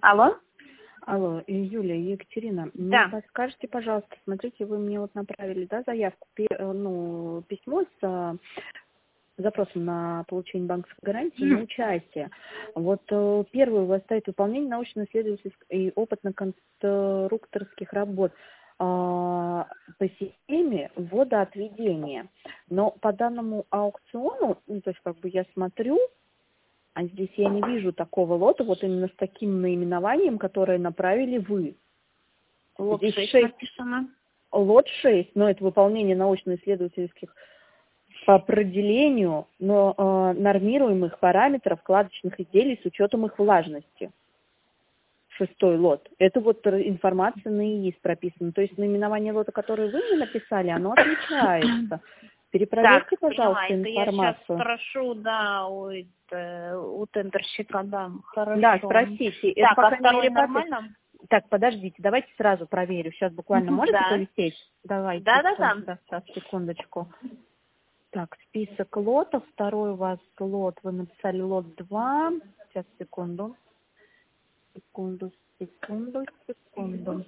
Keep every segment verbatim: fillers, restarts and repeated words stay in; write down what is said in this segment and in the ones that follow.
Алло? Алло, э, Юлия, Екатерина, Да. мне подскажите, пожалуйста, смотрите, вы мне вот направили, да, заявку, пи- э, ну, письмо с э, запросом на получение банковской гарантии на участие. Вот э, первый у вас стоит выполнение научно-исследовательских и опытно-конструкторских работ а, по системе водоотведения. Но по данному аукциону, ну, то есть как бы я смотрю, а здесь я не вижу такого лота, вот именно с таким наименованием, которое направили вы. Лот Здесь шесть шесть, написано. лот шесть, но это выполнение научно-исследовательских по определению но, э, нормируемых параметров кладочных изделий с учетом их влажности. Шестой лот. Это вот информация на ИИС прописана. То есть наименование лота, которое вы мне написали, оно отличается. Перепроверьте, Так, поняла. пожалуйста, Это я сейчас информацию. спрошу, да, у, это, у тендерщика, да. Хорошо. Да, спросите. Это, Так, по а крайней второй мере, по... нормально? Так, подождите, давайте сразу проверю. Сейчас буквально можете Да. повисеть? Давайте, Да, да, да. сейчас, сейчас, секундочку. Так, список лотов. Второй у вас лот, вы написали лот два. Сейчас, секунду. Секунду, секунду, секунду.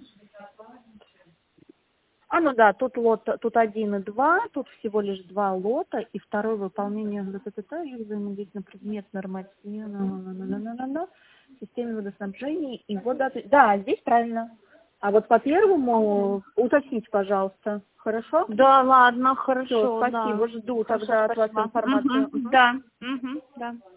А, ну да, тут лот, тут один и два, тут всего лишь два лота, и второе выполнение ГТТ, их взаимодействие на предмет нормативно, в системе водоснабжения и водоотведения. Да, здесь правильно. А вот по первому уточните, пожалуйста. Хорошо? Да, ладно, Все, хорошо, да. спасибо, жду Хорошо, тогда от вас спасибо. информацию. Мгм, да, мгм, да.